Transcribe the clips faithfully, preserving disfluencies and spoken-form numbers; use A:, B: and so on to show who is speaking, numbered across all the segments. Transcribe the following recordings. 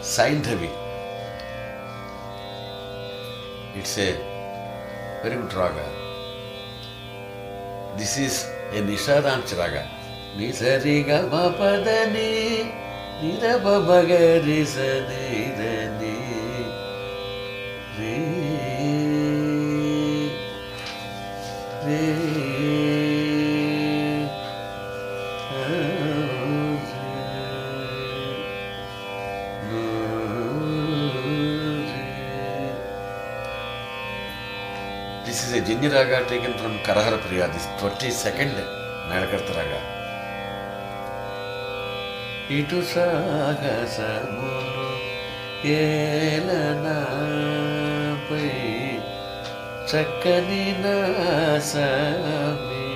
A: Saindhavi. It's a very good raga. This is a Nishadanch raga. Nisariga mapadani, nirababagari sanidani, re, re. This is a Jini raga taken from Karahara Priya, this twenty-second Nadakarta raga. Itu saga samunu elana pai chakkani nasami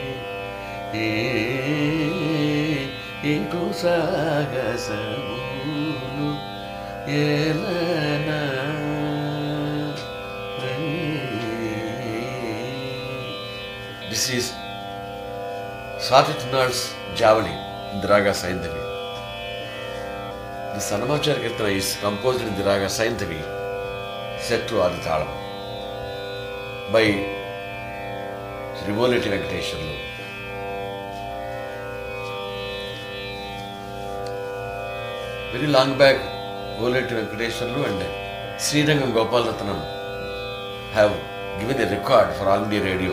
A: itu saga samunu elana. This is Swati Tinad's Javali in the raga Saindhavi. The Sanamachara Kirtana is composed in the raga Saindhavi, set to Adithalam by Sri Voleti Venkateswarlu. Very long back, Voleti Venkateswarlu and Srirangam Gopal Ratnam have given a record for All India Radio.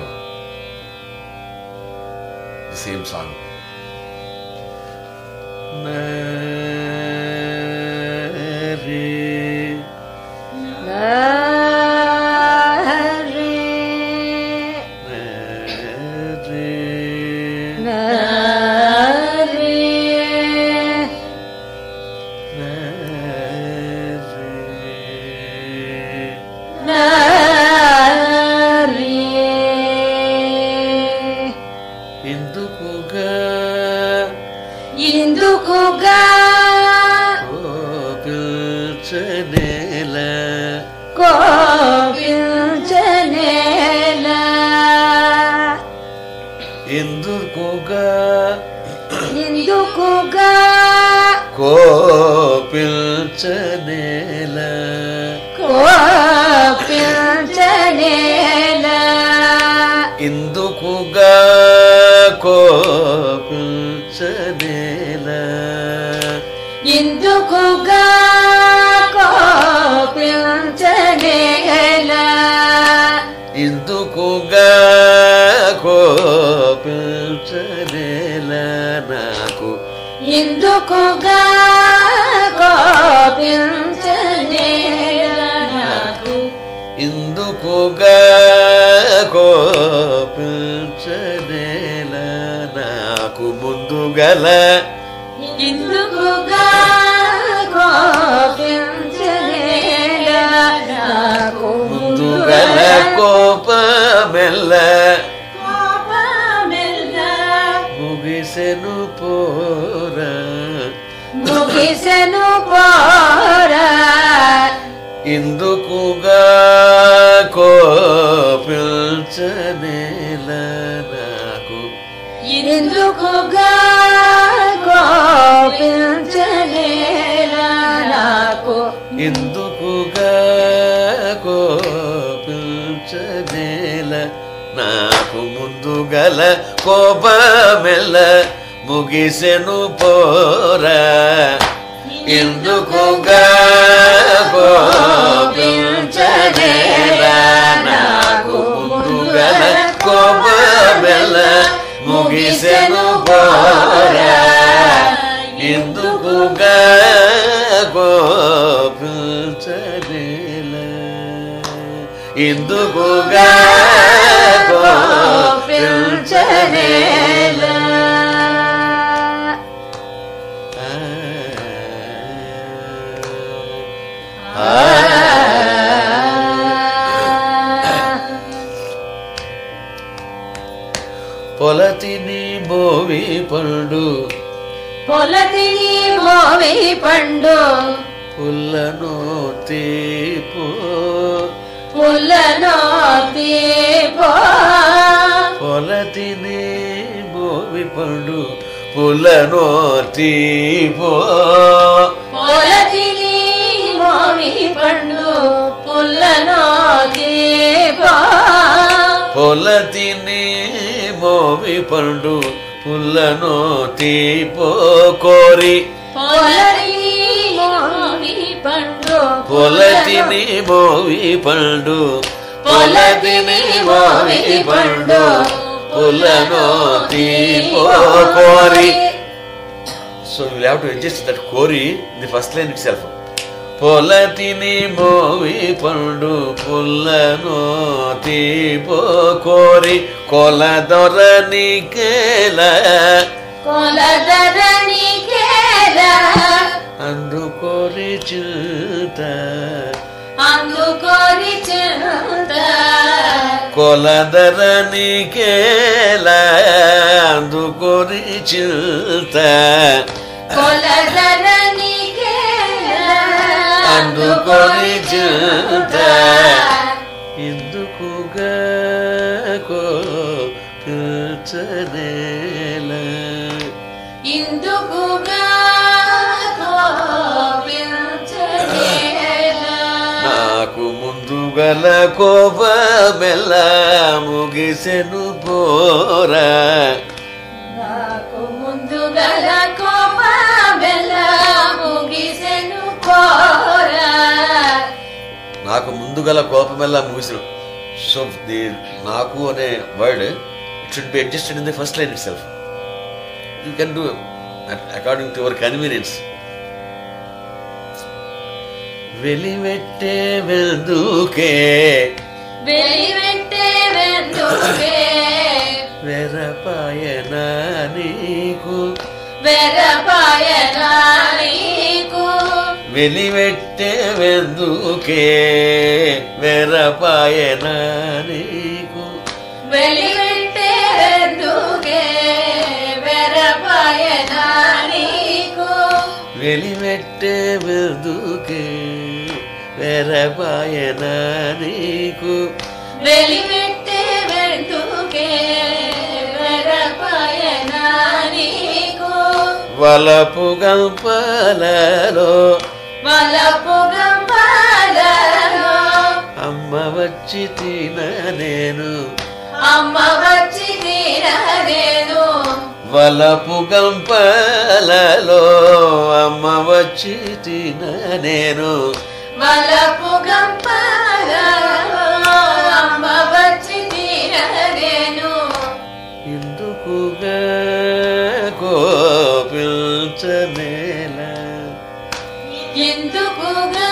A: The same song. Nare,
B: Nare,
A: Nare,
B: Nare, Nare,
A: Indukuga,
B: Indukuga,
A: Kopilchanela,
B: Kopilchanela,
A: Indukuga,
B: Indukuga,
A: Kopilchanela,
B: Kopilchanela,
A: Indukuga, Kopilchanela,
B: Indukuga, Kopilchanela,
A: Indukuga, Kopilchanela, Naku,
B: Indukuga, Kopilchanela, Naku,
A: Indukuga, Kopilchanela, Naku, Mundugala,
B: Indukuga, Kopilchanela, Naku,
A: Mundugala, Kopamella,
B: Kopamella,
A: Mugisenu pora,
B: Mugisenu pora,
A: Indukuga, Kopilchanela, Naku,
B: Indukuga, Kopilchanela, Naku,
A: Indukuga, Kopilchanela, Naku, Mundugala, Kopamella, Mugisenu pora, Indukuga, Kopilchanela, Naku, Mundugala, Kopamella, Mugisenu pora, Indukuga, Kopilchanela, Indukuga, Kopilchanela. పొలతిని మోవి పండు
B: పొలతిని మోవి పండు
A: పుల్లను తీపో
B: పుల్లను తీపో
A: పొలతిని మోవి పండు పుల్లను తీపో
B: పొలతిని పండు పుల్లను తీపో
A: పొలతిని మోవి పండు పుల్లను తీపో కోరి పొలతిని మోవి పండు పొలతిని మోవి పండు పుల్లను తీపో కోరి. So you will have to adjust that kori in the first line itself. పొలతిని మోవి పండు పుల్లను తీపో కోరి కొలదొరనికేల
B: కొలదొరనికేల
A: అందుకోరి చింత
B: అందుకోరి చింత
A: కొలదొరనికేల అందుకోరి చింత
B: కొలదొరనికేల
A: అందుకోరి చింత ఎందుకుగా కోపించనేల
B: ఇందుకుగా కోపించనేల
A: నాకు ముందుగల కోపమెల్ల ముగిసెను పోరా
B: నాకు ముందుగల కోపమెల్ల ముగిసెను పోరా
A: నాకు ముందుగల కోపమెల్లా ముగిసెను. సో ది నాకు అనే word it should be adjusted in the first line itself. You can do according to your convenience. వెలివెట్టే వెందుకే
B: వెలివెట్టే వెందుకే
A: వెరపాయన నీకు
B: వెరపాయన నీకు
A: వెలివెట్టే వెందుకే వెరపాయన నీకు
B: వెలివెట్టే వెందుకే వెరపాయన నీకు
A: వెలివెట్టే వెందుకే వెరపాయన నీకు
B: వెలివెట్టే వెందుకే వెరపాయన నీకు
A: వలపు గంపలలో
B: వలపు గంపలలో
A: అమ్మ వచ్చి తిన నేను
B: అమ్మ వచ్చి తీరదేను
A: వలపు గంపలలో అమ్మ వచ్చి తిన నేను
B: వలపు గంపలలో అమ్మ వచ్చి తీరదేను
A: ఎందుకుగా కోపించనేల
B: ఎందుకుగా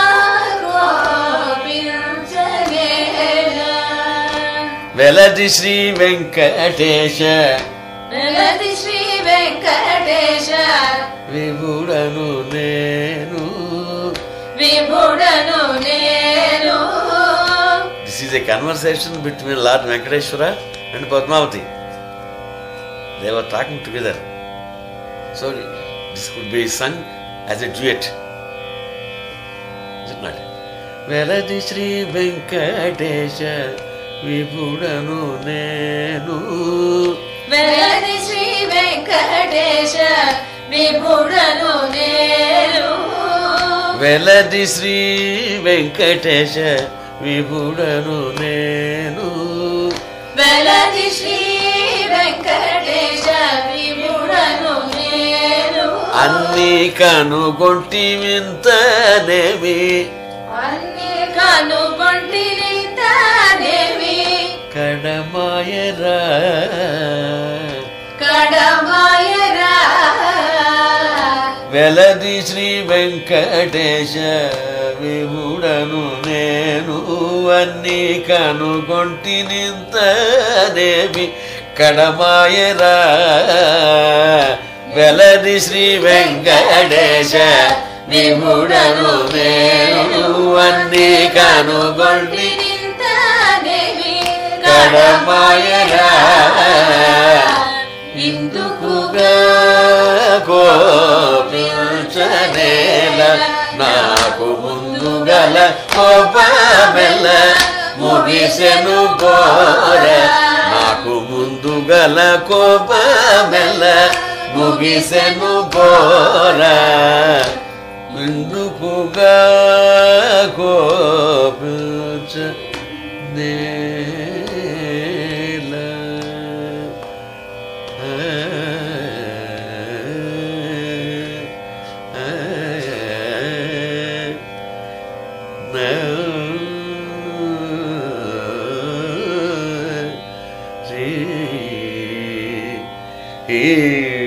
B: కోపించనేల
A: వెలది శ్రీ వెంకటేశ
B: వెలది శ్రీ వెంకటేశ
A: విభుడను నేను
B: విభుడను నేను.
A: This is a conversation between Lord Venkateshwara and Padmavati. They were talking together. So this could be sung as a duet. Is it not? వెలది Shri Venkatesha విభుడను నేను
B: వెలది శ్రీ వెంకటేశ విభుడను నేను
A: వెలది శ్రీ వెంకటేశ విభుడను నేను
B: వెలది శ్రీ వెంకటేశ విభుడను నేను
A: అన్ని కనుగొంటి వింతనేమి
B: అన్ని కనుగొంటినింతనేమి
A: కడమాయరా
B: కడమాయరా
A: వెలది శ్రీ వెంకటేశ విభుడను నేను అన్ని కనుగొంటి నింతనేమి కడమాయరా వెలది శ్రీ వెంకటేశ విభుడను నేను అన్ని కనుగొంటి
B: నింతనేమి
A: కడమాయరా
B: ఇందుకుగా
A: కోపించనేల నాకు ముందుగల కోపమెల్ల ముగిసెను పోర నాకు ముందుగల కోపమెల్ల ముగిసెను పోర ఎందుకుగా కోపించ నేల ఏ